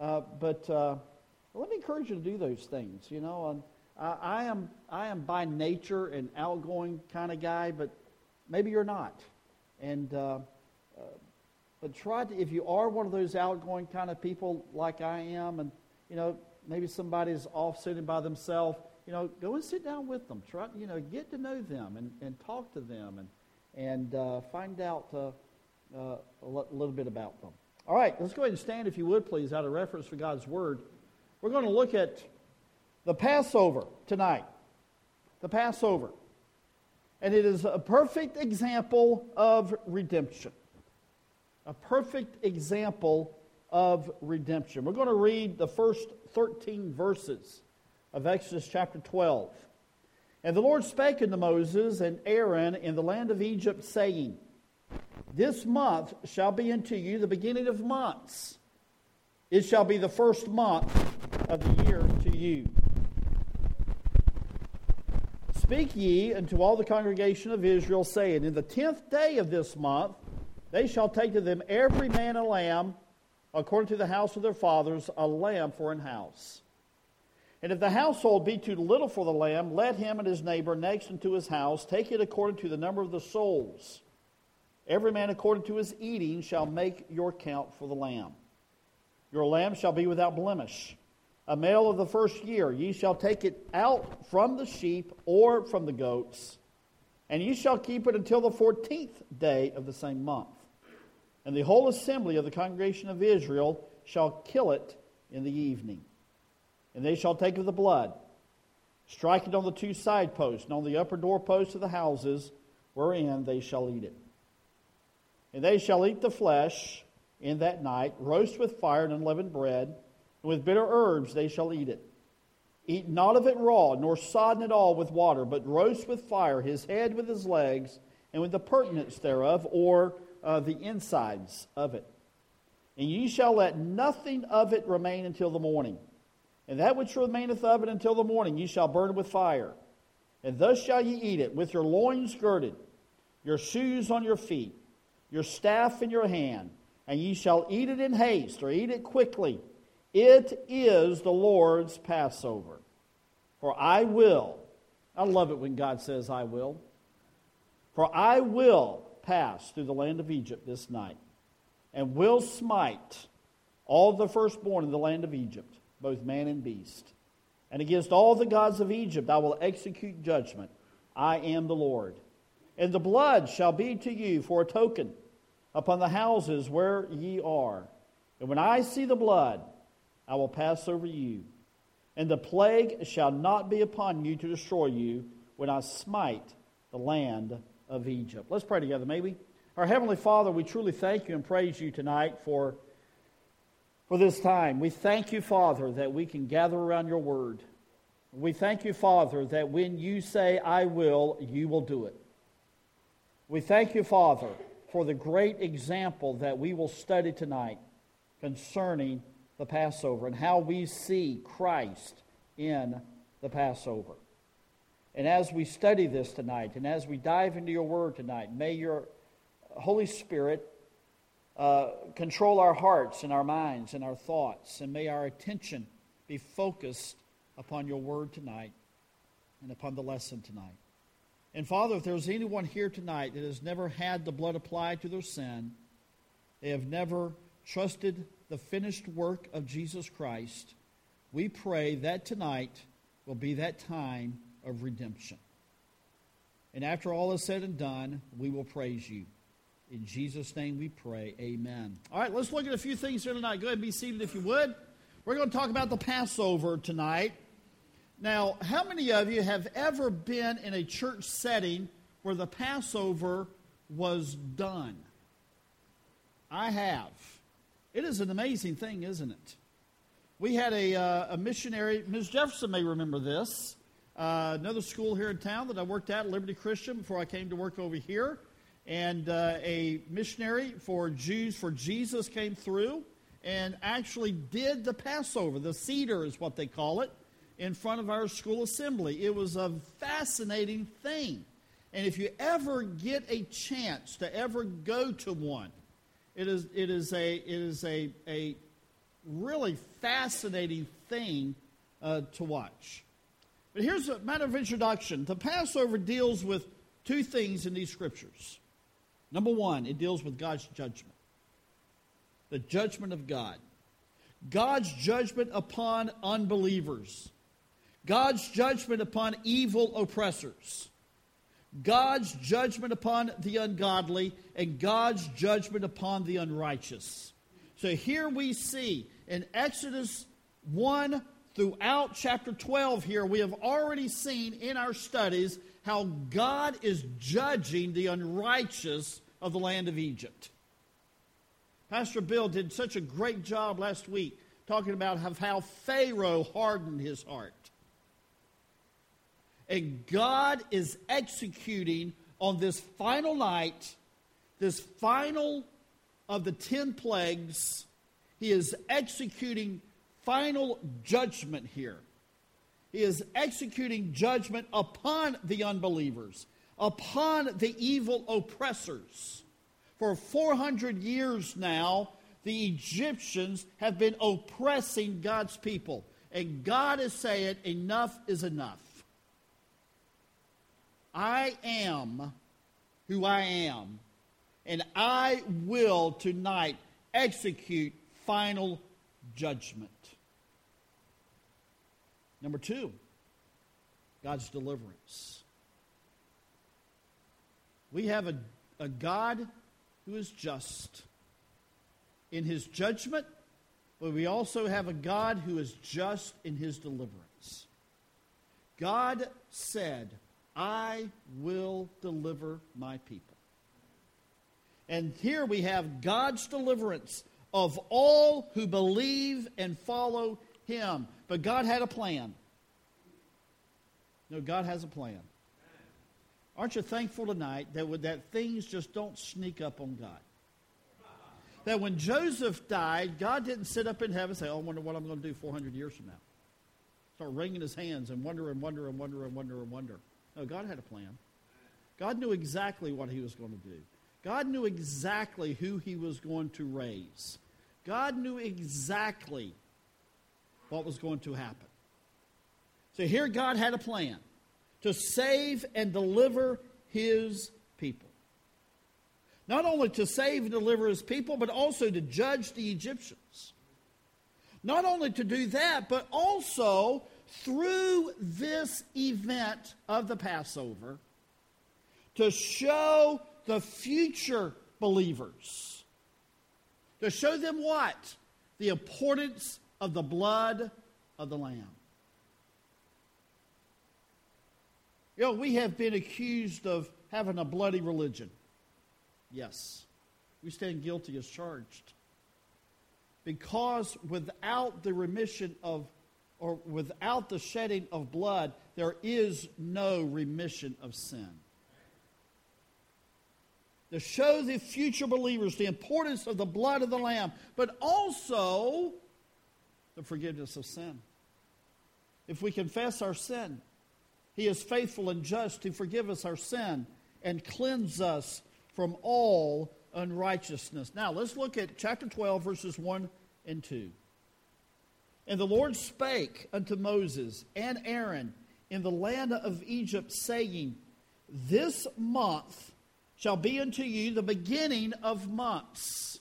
But let me encourage you to do those things. You know, and I am by nature an outgoing kind of guy, but maybe you're not. And but try to, if you are one of those outgoing kind of people like I am, and you know maybe somebody's off sitting by themselves, you know, go and sit down with them. Try, you know, get to know them and talk to them and find out a little bit about them. All right, let's go ahead and stand, if you would, please, out of reference for God's Word. We're going to look at the Passover tonight. The Passover. And it is a perfect example of redemption. A perfect example of redemption. We're going to read the first 13 verses of Exodus chapter 12. And the Lord spake unto Moses and Aaron in the land of Egypt, saying, This month shall be unto you the beginning of months. It shall be the first month of the year to you. Speak ye unto all the congregation of Israel, saying, In the 10th day of this month they shall take to them every man a lamb, according to the house of their fathers, a lamb for an house. And if the household be too little for the lamb, let him and his neighbor next unto his house take it according to the number of the souls. Every man according to his eating shall make your count for the lamb. Your lamb shall be without blemish. A male of the first year, ye shall take it out from the sheep or from the goats, and ye shall keep it until the 14th day of the same month. And the whole assembly of the congregation of Israel shall kill it in the evening. And they shall take of the blood, strike it on the two side posts, and on the upper doorposts of the houses, wherein they shall eat it. And they shall eat the flesh in that night, roast with fire and unleavened bread, and with bitter herbs they shall eat it. Eat not of it raw, nor sodden it all with water, but roast with fire his head with his legs, and with the purtenance thereof, or the insides of it. And ye shall let nothing of it remain until the morning. And that which remaineth of it until the morning ye shall burn with fire. And thus shall ye eat it, with your loins girded, your shoes on your feet, your staff in your hand, and ye shall eat it in haste, or eat it quickly. It is the Lord's Passover. For I will, I love it when God says I will, for I will pass through the land of Egypt this night, and will smite all the firstborn in the land of Egypt, both man and beast. And against all the gods of Egypt I will execute judgment. I am the Lord. And the blood shall be to you for a token upon the houses where ye are. And when I see the blood, I will pass over you. And the plague shall not be upon you to destroy you when I smite the land of Egypt. Let's pray together, may we? Our Heavenly Father, we truly thank you and praise you tonight for this time. We thank you, Father, that we can gather around your word. We thank you, Father, that when you say, I will, you will do it. We thank you, Father, for the great example that we will study tonight concerning the Passover and how we see Christ in the Passover. And as we study this tonight, and as we dive into your word tonight, may your Holy Spirit control our hearts and our minds and our thoughts, and may our attention be focused upon your word tonight and upon the lesson tonight. And Father, if there's anyone here tonight that has never had the blood applied to their sin, they have never trusted the finished work of Jesus Christ, we pray that tonight will be that time of redemption. And after all is said and done, we will praise you. In Jesus' name we pray, amen. All right, let's look at a few things here tonight. Go ahead and be seated if you would. We're going to talk about the Passover tonight. Now, how many of you have ever been in a church setting where the Passover was done? I have. It is an amazing thing, isn't it? We had a missionary, Ms. Jefferson may remember this, another school here in town that I worked at, Liberty Christian, before I came to work over here. And a missionary for Jews for Jesus came through and actually did the Passover. The Seder is what they call it, in front of our school assembly. It was a fascinating thing. And if you ever get a chance to ever go to one, it is a really fascinating thing to watch. But here's a matter of introduction. The Passover deals with two things in these scriptures. Number one, it deals with God's judgment. The judgment of God. God's judgment upon unbelievers. God's judgment upon evil oppressors. God's judgment upon the ungodly, and God's judgment upon the unrighteous. So here we see in Exodus 1 throughout chapter 12 here, we have already seen in our studies how God is judging the unrighteous of the land of Egypt. Pastor Bill did such a great job last week talking about how Pharaoh hardened his heart. And God is executing on this final night, this final of the 10 plagues. He is executing final judgment here. He is executing judgment upon the unbelievers, upon the evil oppressors. For 400 years now, the Egyptians have been oppressing God's people. And God is saying, enough is enough. I am who I am, and I will tonight execute final judgment. Number two, God's deliverance. We have a God who is just in his judgment, but we also have a God who is just in his deliverance. God said, I will deliver my people. And here we have God's deliverance of all who believe and follow him. But God had a plan. No, God has a plan. Aren't you thankful tonight that things just don't sneak up on God? That when Joseph died, God didn't sit up in heaven and say, oh, I wonder what I'm going to do 400 years from now. Start wringing his hands and wonder. No, God had a plan. God knew exactly what he was going to do. God knew exactly who he was going to raise. God knew exactly what was going to happen. So here God had a plan to save and deliver his people. Not only to save and deliver his people, but also to judge the Egyptians. Not only to do that, but also through this event of the Passover, to show the future believers, to show them what? The importance of the blood of the Lamb. You know, we have been accused of having a bloody religion. Yes, we stand guilty as charged. Because without the remission of, or without the shedding of blood, there is no remission of sin. To show the future believers the importance of the blood of the Lamb, but also the forgiveness of sin. If we confess our sin, he is faithful and just to forgive us our sin and cleanse us from all unrighteousness. Now, let's look at chapter 12, verses 1 and 2. And the Lord spake unto Moses and Aaron in the land of Egypt, saying, This month shall be unto you the beginning of months.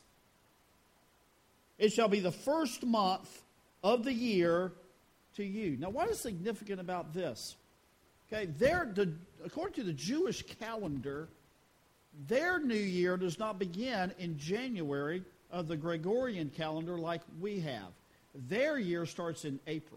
It shall be the first month of the year to you. Now, what is significant about this? Okay, according to the Jewish calendar, their new year does not begin in January of the Gregorian calendar like we have. Their year starts in April.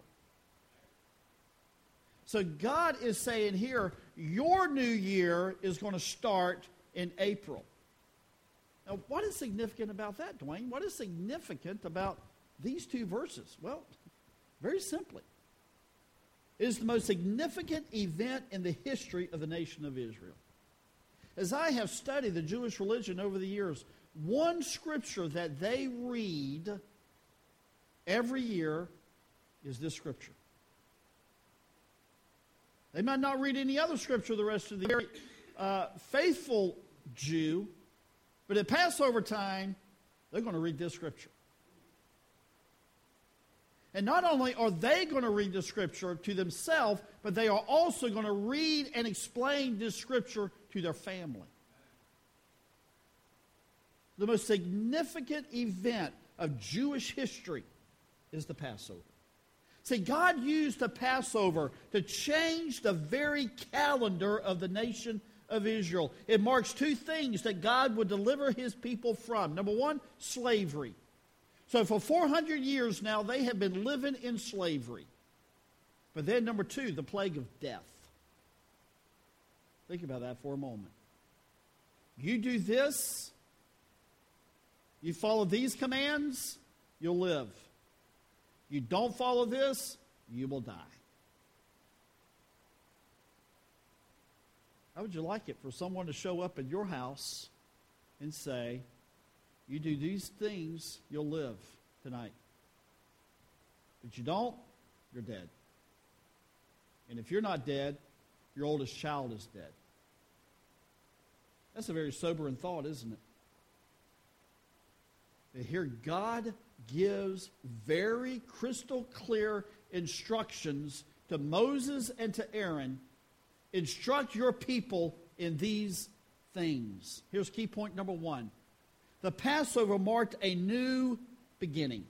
So God is saying here, your new year is going to start in April. Now, what is significant about that, Dwayne? What is significant about these two verses? Well, very simply, it is the most significant event in the history of the nation of Israel. As I have studied the Jewish religion over the years, one scripture that they read every year is this scripture. They might not read any other scripture the rest of the year. Faithful Jew, but at Passover time, they're going to read this scripture. And not only are they going to read the Scripture to themselves, but they are also going to read and explain this Scripture to their family. The most significant event of Jewish history is the Passover. See, God used the Passover to change the very calendar of the nation of Israel. It marks two things that God would deliver his people from. Number one, slavery. So for 400 years now, they have been living in slavery. But then number two, the plague of death. Think about that for a moment. You do this, you follow these commands, you'll live. You don't follow this, you will die. How would you like it for someone to show up at your house and say, you do these things, you'll live tonight. But you don't, you're dead. And if you're not dead, your oldest child is dead. That's a very sobering thought, isn't it? That here God gives very crystal clear instructions to Moses and to Aaron. Instruct your people in these things. Here's key point number one. The Passover marked a new beginning.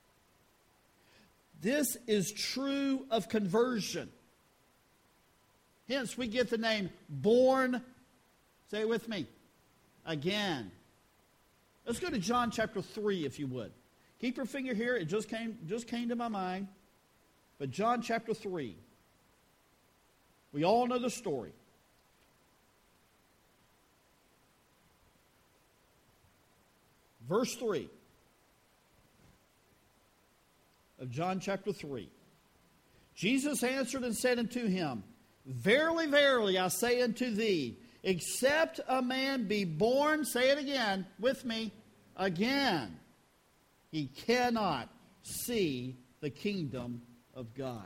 This is true of conversion. Hence, we get the name born, say it with me, again. Let's go to John chapter 3, if you would. Keep your finger here. It just came to my mind. But John chapter 3. We all know the story. Verse 3 of John chapter 3. Jesus answered and said unto him, Verily, verily, I say unto thee, except a man be born, say it again with me, again, he cannot see the kingdom of God.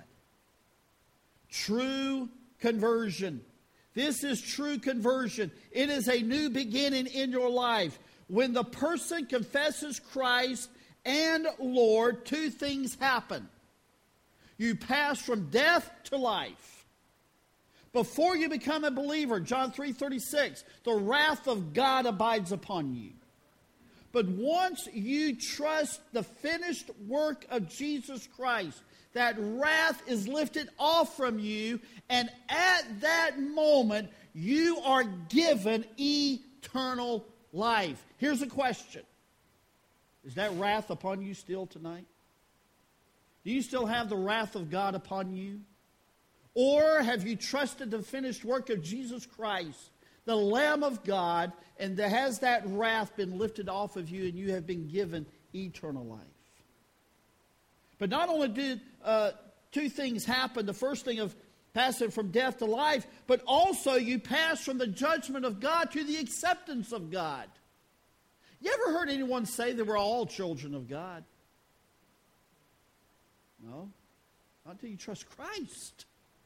True conversion. This is true conversion. It is a new beginning in your life. When the person confesses Christ and Lord, two things happen. You pass from death to life. Before you become a believer, John 3:36, the wrath of God abides upon you. But once you trust the finished work of Jesus Christ, that wrath is lifted off from you, and at that moment, you are given eternal life. Here's a question. Is that wrath upon you still tonight? Do you still have the wrath of God upon you? Or have you trusted the finished work of Jesus Christ, the Lamb of God, and has that wrath been lifted off of you and you have been given eternal life? But not only did two things happen, the first thing of passing from death to life, but also you pass from the judgment of God to the acceptance of God. You ever heard anyone say that we're all children of God? No, not until you trust Christ.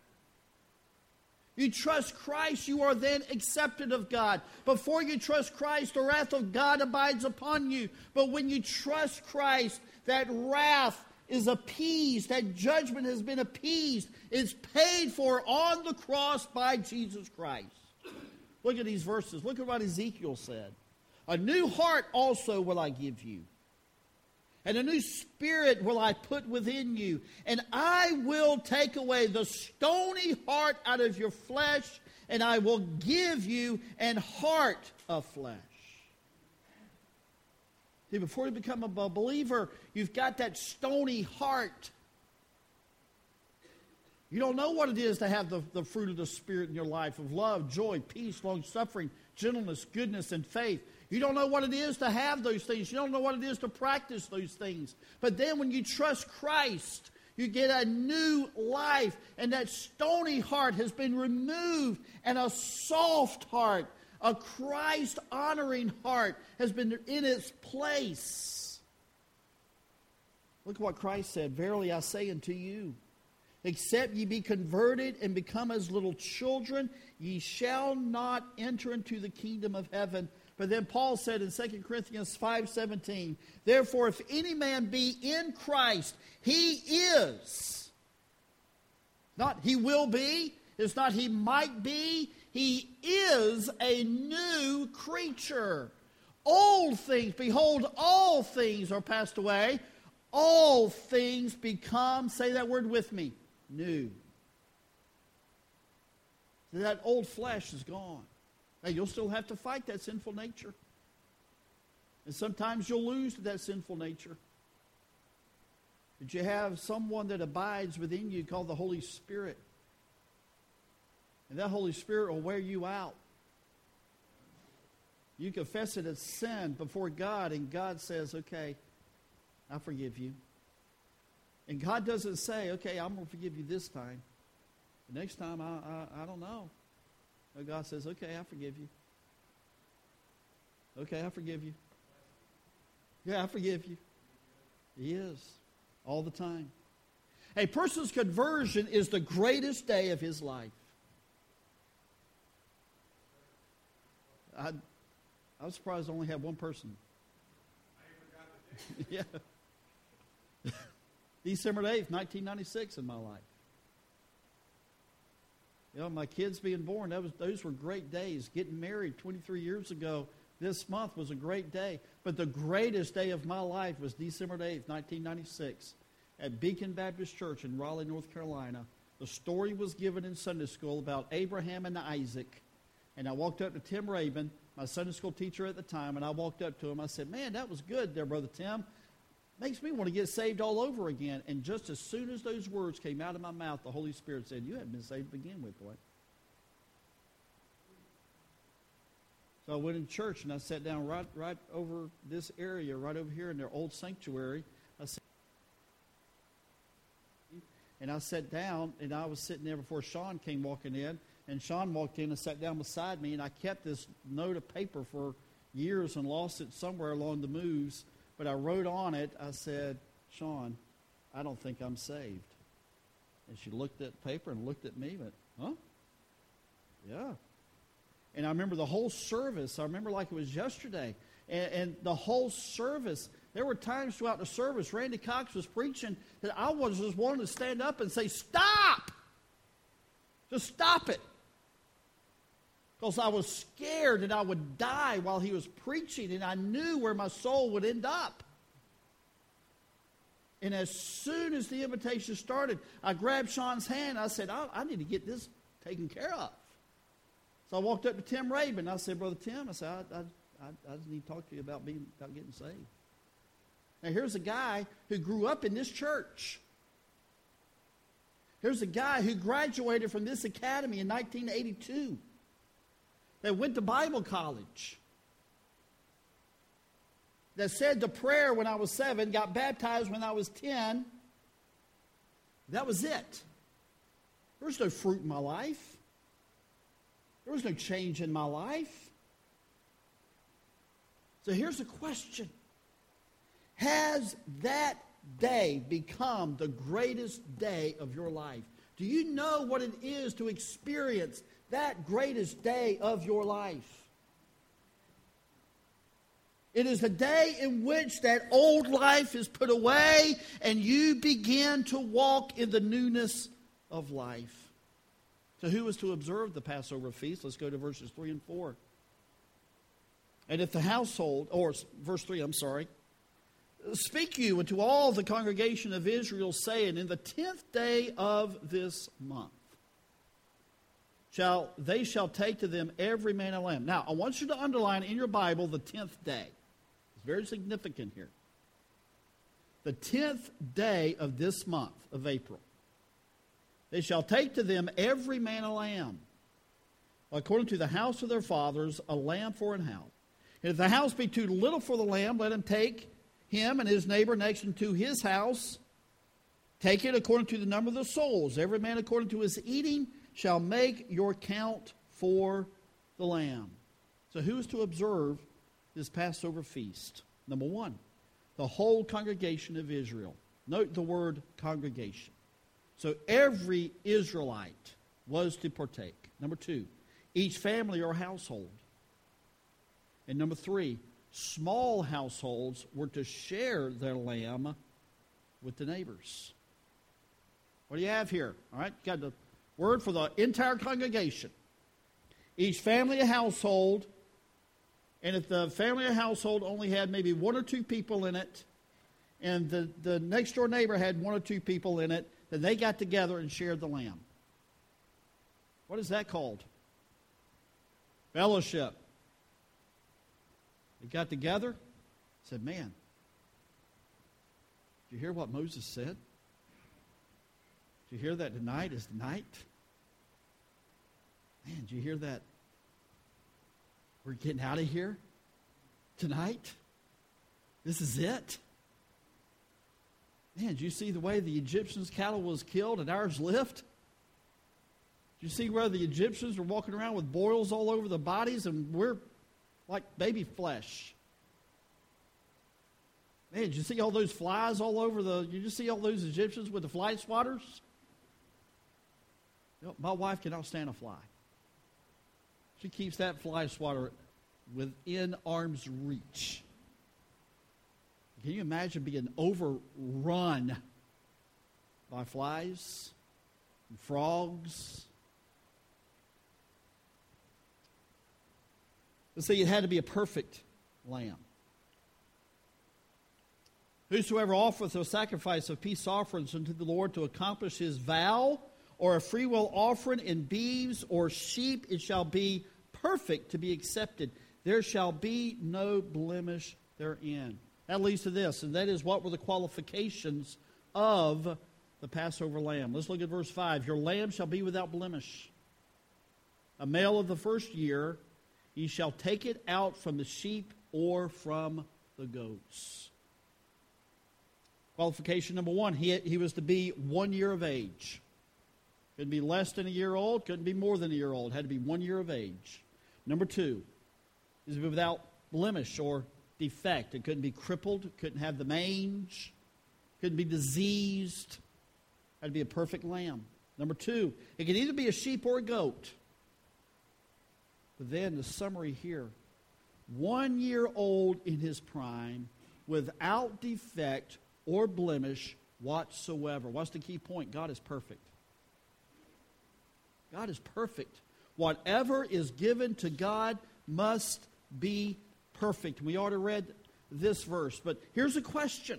You trust Christ, you are then accepted of God. Before you trust Christ, the wrath of God abides upon you. But when you trust Christ, that wrath is appeased, that judgment has been appeased. It's paid for on the cross by Jesus Christ. Look at these verses. Look at what Ezekiel said. A new heart also will I give you, and a new spirit will I put within you, and I will take away the stony heart out of your flesh, and I will give you an heart of flesh. See, before you become a believer, you've got that stony heart. You don't know what it is to have the fruit of the Spirit in your life of love, joy, peace, long-suffering, gentleness, goodness, and faith. You don't know what it is to have those things. You don't know what it is to practice those things. But then when you trust Christ, you get a new life, and that stony heart has been removed, and a soft heart, a Christ-honoring heart has been in its place. Look at what Christ said. Verily I say unto you, except ye be converted and become as little children, ye shall not enter into the kingdom of heaven. But then Paul said in 2 Corinthians 5:17, therefore, if any man be in Christ, he is. Not he will be. It's not he might be. He is a new creature. Old things, behold, all things are passed away. All things become, say that word with me, new. That old flesh is gone. Now, you'll still have to fight that sinful nature. And sometimes you'll lose to that sinful nature. But you have someone that abides within you called the Holy Spirit. And that Holy Spirit will wear you out. You confess it as sin before God, and God says, okay, I forgive you. And God doesn't say, okay, I'm going to forgive you this time. The next time, I don't know. But God says, okay, I forgive you. Okay, I forgive you. Yeah, I forgive you. He is. All the time. A person's conversion is the greatest day of his life. I was surprised I only had one person. Yeah. December 8th, 1996 in my life. You know, my kids being born, those were great days. Getting married 23 years ago this month was a great day. But the greatest day of my life was December 8th, 1996 at Beacon Baptist Church in Raleigh, North Carolina. The story was given in Sunday school about Abraham and Isaac. And I walked up to Tim Rabin, my Sunday school teacher at the time, and I walked up to him. I said, man, that was good there, Brother Tim. Makes me want to get saved all over again. And just as soon as those words came out of my mouth, the Holy Spirit said, you haven't been saved to begin with, boy. So I went in church and I sat down right over this area, right over here in their old sanctuary. I sat down, and I was sitting there before Sean came walking in. And Sean walked in and sat down beside me, and I kept this note of paper for years and lost it somewhere along the moves. But I wrote on it, I said, Sean, I don't think I'm saved. And she looked at the paper and looked at me and went, huh? Yeah. And I remember the whole service. I remember like it was yesterday. And the whole service, there were times throughout the service, Randy Cox was preaching, that I was just wanting to stand up and say, stop! Just stop it. Because I was scared that I would die while he was preaching, and I knew where my soul would end up. And as soon as the invitation started, I grabbed Sean's hand. I said, I need to get this taken care of. So I walked up to Tim Rabin. I said, Brother Tim, I said, I just need to talk to you about getting saved. Now, here's a guy who grew up in this church. Here's a guy who graduated from this academy in 1982. That went to Bible college. That said the prayer when I was 7, got baptized when I was 10. That was it. There was no fruit in my life. There was no change in my life. So here's a question. Has that day become the greatest day of your life? Do you know what it is to experience that greatest day of your life? It is the day in which that old life is put away and you begin to walk in the newness of life. So who is to observe the Passover feast? Let's go to verses 3 and 4. And if the household, or verse 3, I'm sorry. Speak you unto all the congregation of Israel, saying, in the 10th day of this month they shall take to them every man a lamb. Now, I want you to underline in your Bible the 10th day. It's very significant here. The 10th day of this month of April. They shall take to them every man a lamb, according to the house of their fathers, a lamb for an house. And if the house be too little for the lamb, let him take him and his neighbor next unto his house. Take it according to the number of the souls. Every man according to his eating shall make your count for the lamb. So who is to observe this Passover feast? Number one, the whole congregation of Israel. Note the word congregation. So every Israelite was to partake. Number two, each family or household. And number 3, small households were to share their lamb with the neighbors. What do you have here? All right, got the word for the entire congregation. Each family or household, and if the family or household only had maybe 1 or 2 people in it, and the next door neighbor had 1 or 2 people in it, then they got together and shared the lamb. What is that called? Fellowship. They got together, said, man, did you hear what Moses said? Did you hear that tonight is the night? Man, did you hear that? We're getting out of here tonight? This is it? Man, did you see the way the Egyptians' cattle was killed and ours lived? Did you see where the Egyptians were walking around with boils all over their bodies and we're like baby flesh? Man, did you see all those flies all over did you see all those Egyptians with the fly swatters? You know, my wife cannot stand a fly. She keeps that fly swatter within arm's reach. Can you imagine being overrun by flies and frogs? Let's see, it had to be a perfect lamb. Whosoever offereth a sacrifice of peace offerings unto the Lord to accomplish his vow, or a freewill offering in beeves or sheep, it shall be perfect to be accepted. There shall be no blemish therein. That leads to this, and that is, what were the qualifications of the Passover lamb? Let's look at verse 5. Your lamb shall be without blemish. A male of the first year, ye shall take it out from the sheep or from the goats. Qualification number 1, he was to be 1 year of age. Couldn't be less than a year old, couldn't be more than a year old. Had to be 1 year of age. Number 2, is to be without blemish or defect. It couldn't be crippled, couldn't have the mange, couldn't be diseased. Had to be a perfect lamb. Number 2, it could either be a sheep or a goat. But then the summary here, 1 year old in his prime, without defect or blemish whatsoever. What's the key point? God is perfect. God is perfect. Whatever is given to God must be perfect. We already read this verse, but here's a question.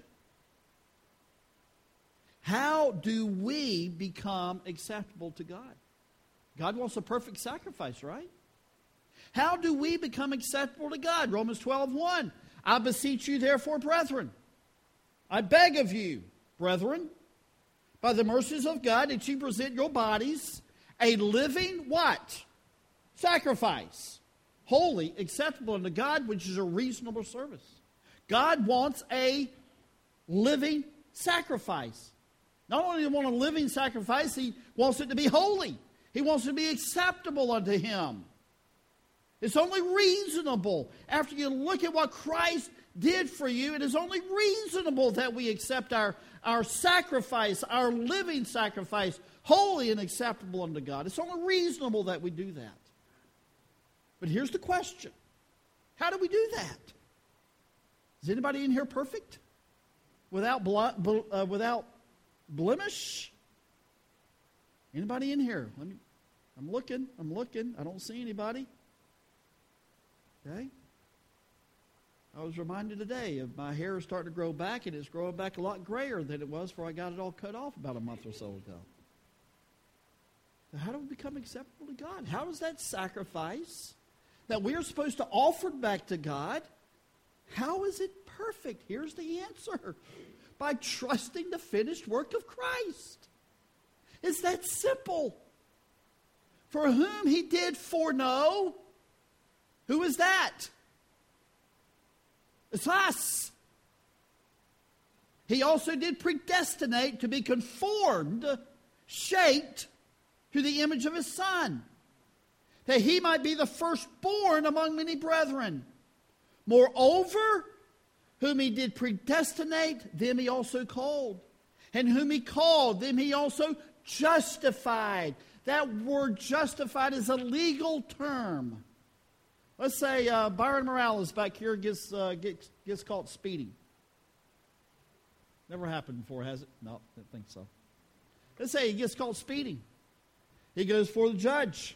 How do we become acceptable to God? God wants a perfect sacrifice, right? How do we become acceptable to God? Romans 12:1. I beseech you, therefore, brethren, I beg of you, brethren, by the mercies of God, that you present your bodies a living what? Sacrifice. Holy, acceptable unto God, which is a reasonable service. God wants a living sacrifice. Not only does he want a living sacrifice, he wants it to be holy. He wants it to be acceptable unto him. It's only reasonable, after you look at what Christ did for you, it is only reasonable that we accept our sacrifice, our living sacrifice, holy and acceptable unto God. It's only reasonable that we do that. But here's the question. How do we do that? Is anybody in here perfect? Without blemish? Anybody in here? I'm looking. I don't see anybody. Okay? I was reminded today of my hair is starting to grow back, and it's growing back a lot grayer than it was before I got it all cut off about a month or so ago. So how do we become acceptable to God? How does that sacrifice that we are supposed to offer back to God, how is it perfect? Here's the answer. By trusting the finished work of Christ. It's that simple. For whom he did foreknow. Who is that? It's us. He also did predestinate to be conformed, shaped to the image of his Son, that he might be the firstborn among many brethren. Moreover, whom he did predestinate, them he also called. And whom he called, them he also justified. That word justified is a legal term. Let's say Byron Morales back here gets caught speeding. Never happened before, has it? No, I don't think so. Let's say he gets caught speeding. He goes for the judge.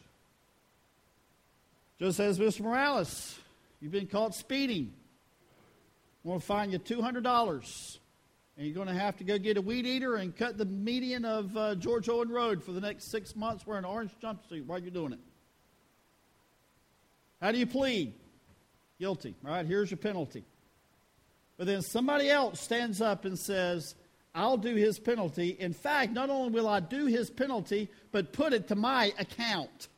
Judge says, Mr. Morales, you've been caught speeding. I'm going to fine you $200. And you're going to have to go get a weed eater and cut the median of George Owen Road for the next 6 months wearing an orange jumpsuit while you're doing it. How do you plead? Guilty. All right, here's your penalty. But then somebody else stands up and says, I'll do his penalty. In fact, not only will I do his penalty, but put it to my account.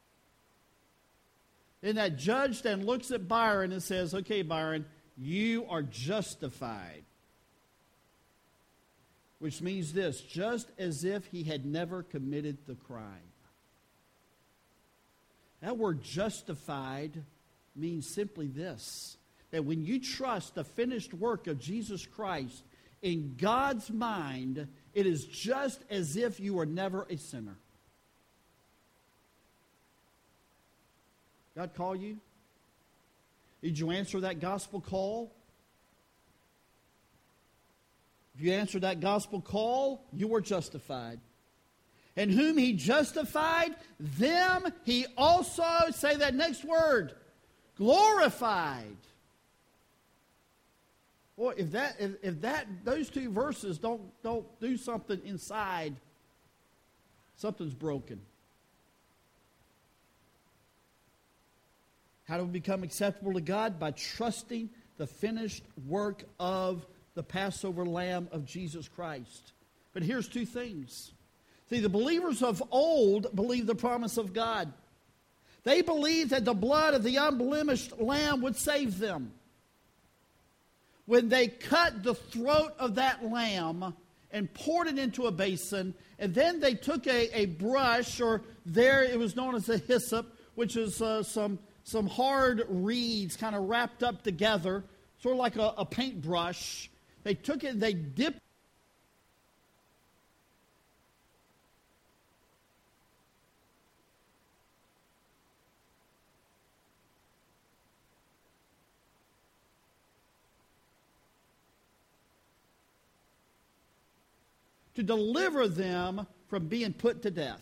Then that judge then looks at Byron and says, okay, Byron, you are justified. Which means this, just as if he had never committed the crime. That word justified means simply this, that when you trust the finished work of Jesus Christ, in God's mind, it is just as if you were never a sinner. God call you? Did you answer that gospel call? If you answered that gospel call, you were justified. And whom he justified, them he also, say that next word, glorified. Boy, if those two verses don't do something inside, something's broken. How do we become acceptable to God? By trusting the finished work of the Passover Lamb of Jesus Christ. But here's two things. See, the believers of old believed the promise of God. They believed that the blood of the unblemished lamb would save them. When they cut the throat of that lamb and poured it into a basin, and then they took a brush, or there it was known as a hyssop, which is some hard reeds kind of wrapped up together, sort of like a paintbrush. They took it and they dipped to deliver them from being put to death.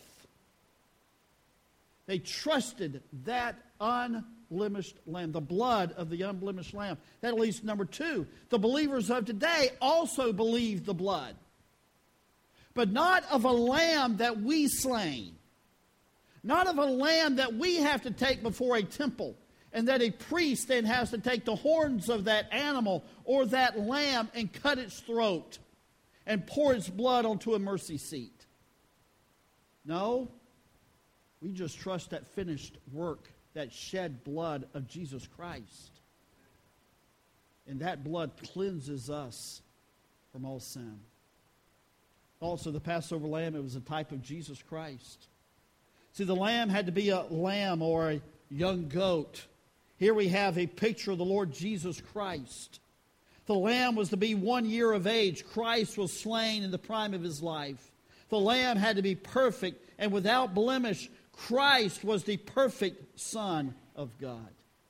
They trusted that unblemished lamb, the blood of the unblemished lamb. That leads to number two. The believers of today also believe the blood, but not of a lamb that we slain, not of a lamb that we have to take before a temple, and that a priest then has to take the horns of that animal or that lamb and cut its throat and pour its blood onto a mercy seat. No, we just trust that finished work, that shed blood of Jesus Christ. And that blood cleanses us from all sin. Also, the Passover lamb, it was a type of Jesus Christ. See, the lamb had to be a lamb or a young goat. Here we have a picture of the Lord Jesus Christ. The lamb was to be 1 year of age. Christ was slain in the prime of his life. The lamb had to be perfect and without blemish. Christ was the perfect Son of God.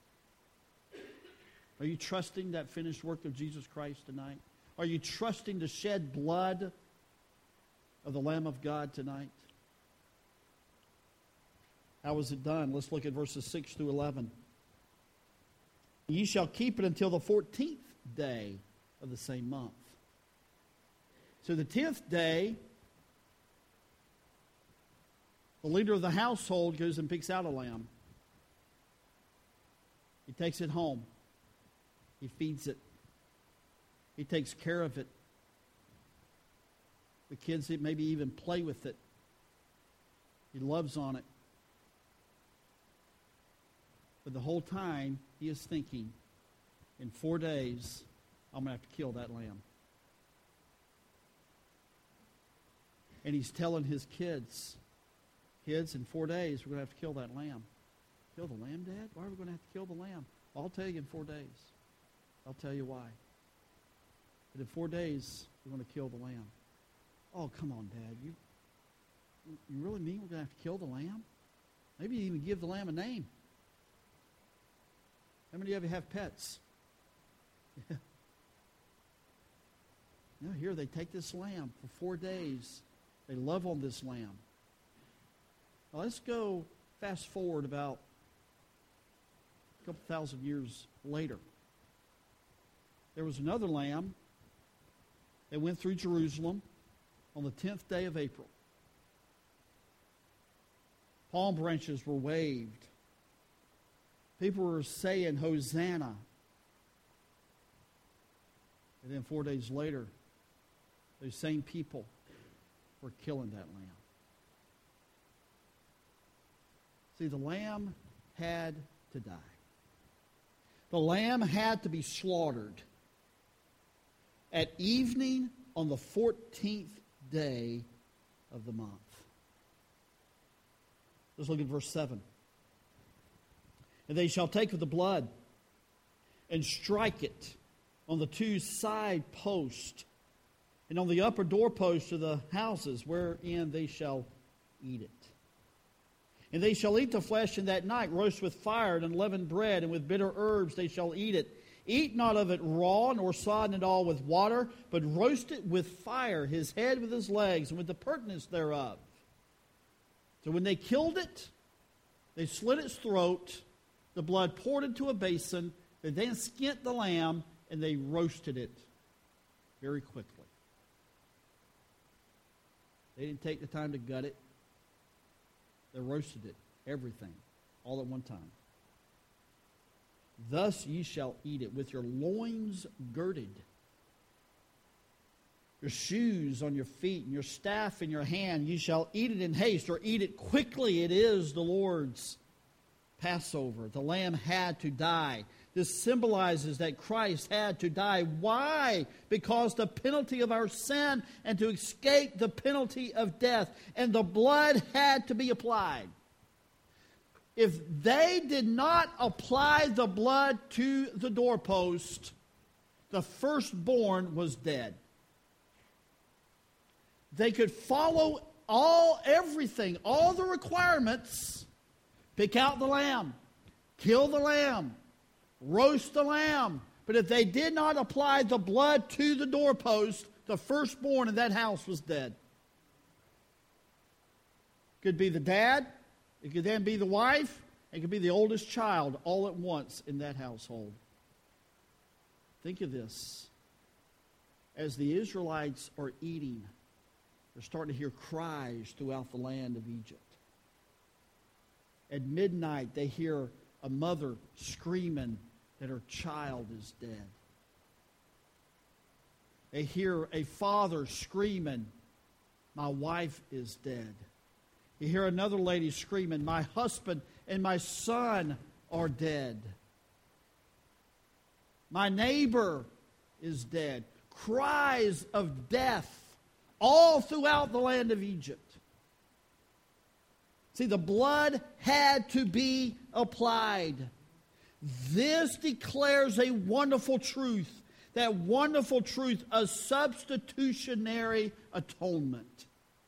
Are you trusting that finished work of Jesus Christ tonight? Are you trusting the shed blood of the Lamb of God tonight? How was it done? Let's look at verses 6 through 11. Ye shall keep it until the 14th day of the same month. So the 10th day, the leader of the household goes and picks out a lamb. He takes it home. He feeds it. He takes care of it. The kids maybe even play with it. He loves on it. But the whole time, he is thinking, in 4 days, I'm going to have to kill that lamb. And he's telling his kids, in 4 days, we're going to have to kill that lamb. Kill the lamb, Dad? Why are we going to have to kill the lamb? I'll tell you in 4 days. I'll tell you why. But in 4 days, we're going to kill the lamb. Oh, come on, Dad. You really mean we're going to have to kill the lamb? Maybe even give the lamb a name. How many of you have pets? Yeah. Now here they take this lamb for 4 days. They love on this lamb. Now let's go fast forward about a couple thousand years later. There was another lamb that went through Jerusalem on the 10th day of April. Palm branches were waved. People were saying, Hosanna. And then 4 days later, those same people were killing that lamb. See, the lamb had to die. The lamb had to be slaughtered at evening on the 14th day of the month. Let's look at verse 7. And they shall take of the blood and strike it on the 2 side posts and on the upper doorposts of the houses wherein they shall eat it. And they shall eat the flesh in that night, roast with fire and unleavened bread, and with bitter herbs they shall eat it. Eat not of it raw, nor sodden it all with water, but roast it with fire, his head with his legs, and with the purtenance thereof. So when they killed it, they slit its throat, the blood poured into a basin, they then skinned the lamb, and they roasted it very quickly. They didn't take the time to gut it. They roasted it, everything, all at one time. Thus ye shall eat it with your loins girded, your shoes on your feet, and your staff in your hand. You shall eat it in haste, or eat it quickly. It is the Lord's Passover. The lamb had to die. This symbolizes that Christ had to die. Why? Because the penalty of our sin and to escape the penalty of death. And the blood had to be applied. If they did not apply the blood to the doorpost, the firstborn was dead. They could follow everything, all the requirements. Pick out the lamb, kill the lamb, roast the lamb. But if they did not apply the blood to the doorpost, the firstborn in that house was dead. Could be the dad, it could then be the wife, it could be the oldest child all at once in that household. Think of this. As the Israelites are eating, they're starting to hear cries throughout the land of Egypt. At midnight, they hear a mother screaming that her child is dead. They hear a father screaming, my wife is dead. You hear another lady screaming, my husband and my son are dead. My neighbor is dead. Cries of death all throughout the land of Egypt. See, the blood had to be applied. This declares a wonderful truth. That wonderful truth, a substitutionary atonement.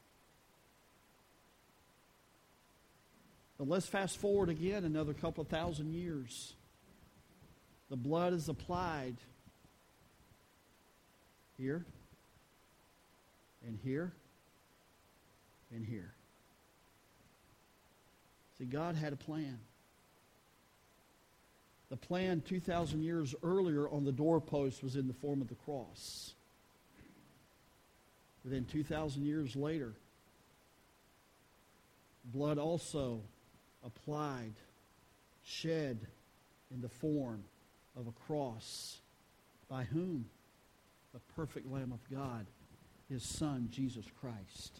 But let's fast forward again another couple of thousand years. The blood is applied here, and here, and here. See, God had a plan. The plan 2,000 years earlier on the doorpost was in the form of the cross. But then 2,000 years later, blood also applied, shed in the form of a cross. By whom? The perfect Lamb of God, His Son, Jesus Christ.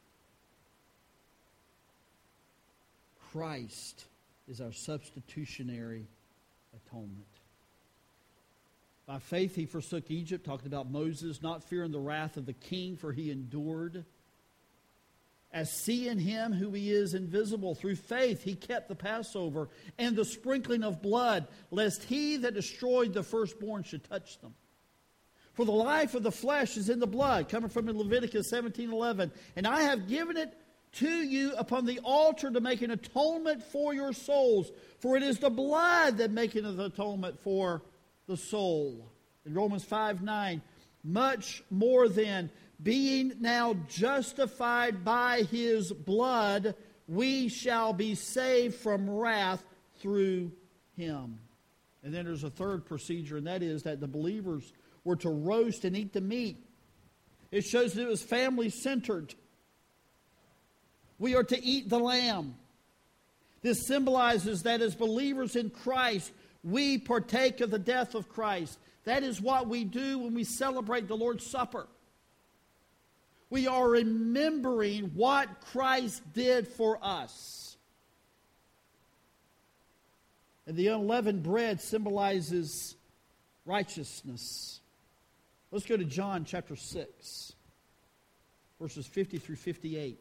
Christ is our substitutionary atonement. By faith he forsook Egypt, talking about Moses, not fearing the wrath of the king, for he endured. As seeing him who he is invisible, through faith he kept the Passover and the sprinkling of blood, lest he that destroyed the firstborn should touch them. For the life of the flesh is in the blood, coming from Leviticus 17:11. And I have given it to you upon the altar to make an atonement for your souls. For it is the blood that maketh an atonement for the soul. In Romans 5:9, much more then, being now justified by his blood, we shall be saved from wrath through him. And then there's a third procedure, and that is that the believers were to roast and eat the meat. It shows that it was family-centered. We are to eat the lamb. This symbolizes that as believers in Christ, we partake of the death of Christ. That is what we do when we celebrate the Lord's Supper. We are remembering what Christ did for us. And the unleavened bread symbolizes righteousness. Let's go to John chapter 6, verses 50 through 58.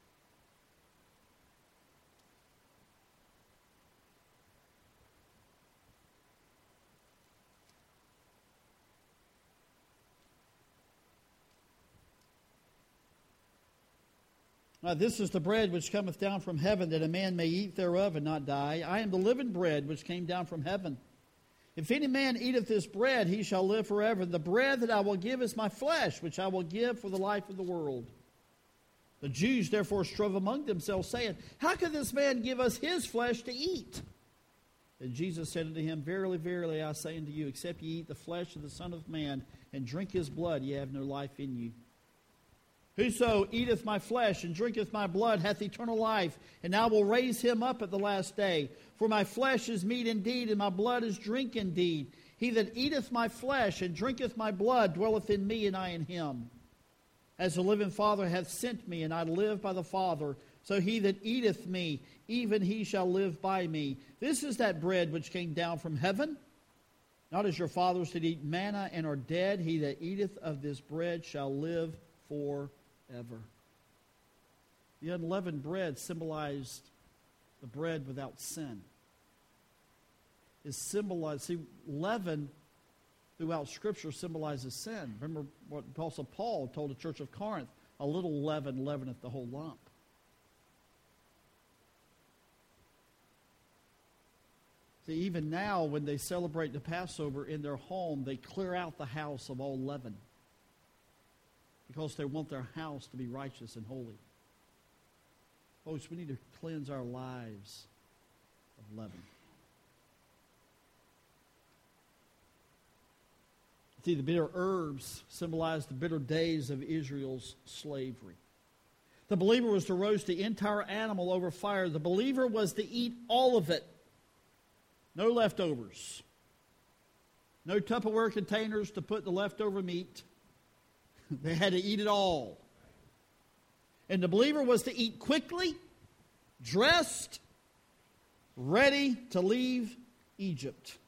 This is the bread which cometh down from heaven, that a man may eat thereof and not die. I am the living bread which came down from heaven. If any man eateth this bread, he shall live forever. The bread that I will give is my flesh, which I will give for the life of the world. The Jews therefore strove among themselves, saying, How can this man give us his flesh to eat? And Jesus said unto him, Verily, verily, I say unto you, except ye eat the flesh of the Son of Man, and drink his blood, ye have no life in you. Whoso eateth my flesh and drinketh my blood hath eternal life, and I will raise him up at the last day. For my flesh is meat indeed, and my blood is drink indeed. He that eateth my flesh and drinketh my blood dwelleth in me, and I in him. As the living Father hath sent me, and I live by the Father, so he that eateth me, even he shall live by me. This is that bread which came down from heaven. Not as your fathers did eat manna and are dead. He that eateth of this bread shall live forever. The unleavened bread symbolized the bread without sin. It symbolized, see, leaven throughout Scripture symbolizes sin. Remember what Apostle Paul told the church of Corinth, a little leaven leaveneth the whole lump. See, even now when they celebrate the Passover in their home, they clear out the house of all leaven, because they want their house to be righteous and holy. Folks, we need to cleanse our lives of leaven. See, the bitter herbs symbolize the bitter days of Israel's slavery. The believer was to roast the entire animal over fire. The believer was to eat all of it. No leftovers. No Tupperware containers to put the leftover meat. They had to eat it all. And the believer was to eat quickly, dressed, ready to leave Egypt.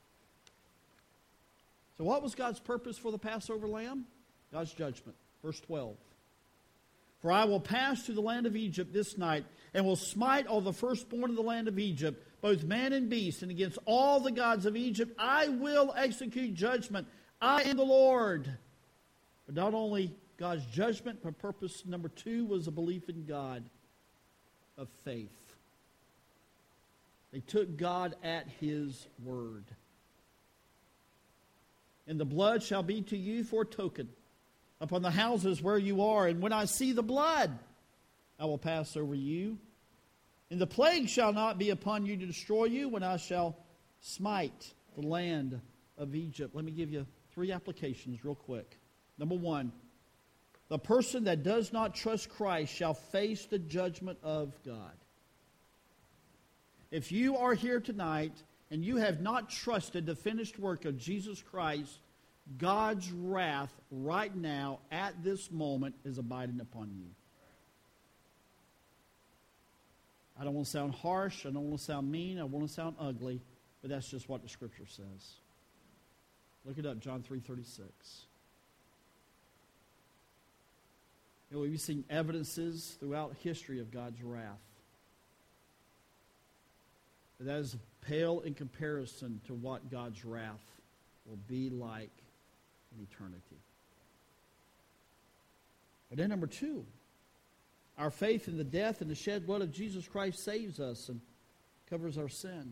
So what was God's purpose for the Passover lamb? God's judgment. Verse 12. For I will pass through the land of Egypt this night, and will smite all the firstborn of the land of Egypt, both man and beast, and against all the gods of Egypt I will execute judgment. I am the Lord. But not only God's judgment, but purpose number 2 was a belief in God of faith. They took God at his word. And the blood shall be to you for a token upon the houses where you are. And when I see the blood, I will pass over you. And the plague shall not be upon you to destroy you when I shall smite the land of Egypt. Let me give you 3 applications real quick. Number 1, the person that does not trust Christ shall face the judgment of God. If you are here tonight and you have not trusted the finished work of Jesus Christ, God's wrath right now at this moment is abiding upon you. I don't want to sound harsh. I don't want to sound mean. I want to sound ugly. But that's just what the Scripture says. Look it up, John 3:36. You know, we've seen evidences throughout history of God's wrath. But that is pale in comparison to what God's wrath will be like in eternity. But then number 2, Our faith in the death and the shed blood of Jesus Christ saves us and covers our sin.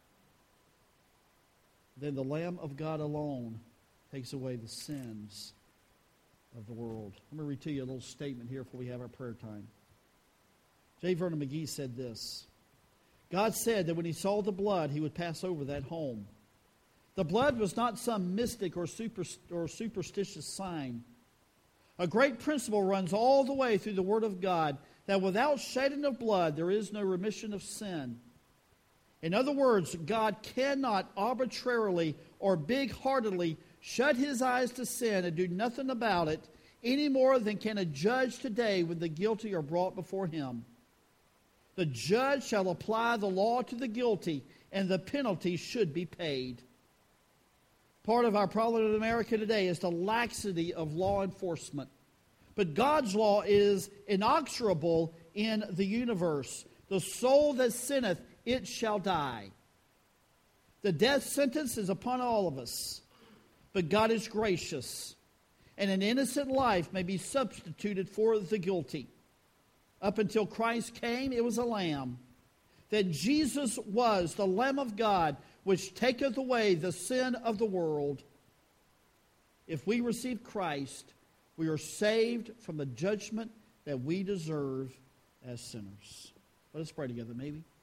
Then the Lamb of God alone takes away the sins of the world. I'm going to read to you a little statement here before we have our prayer time. J. Vernon McGee said this: God said that when he saw the blood, he would pass over that home. The blood was not some mystic or superstitious sign. A great principle runs all the way through the Word of God, that without shedding of blood, there is no remission of sin. In other words, God cannot arbitrarily or big-heartedly shut his eyes to sin and do nothing about it any more than can a judge today when the guilty are brought before him. The judge shall apply the law to the guilty, and the penalty should be paid. Part of our problem in America today is the laxity of law enforcement. But God's law is inexorable in the universe. The soul that sinneth, it shall die. The death sentence is upon all of us. But God is gracious, and an innocent life may be substituted for the guilty. Up until Christ came, it was a lamb. That Jesus was the Lamb of God, which taketh away the sin of the world. If we receive Christ, we are saved from the judgment that we deserve as sinners. Let us pray together, maybe.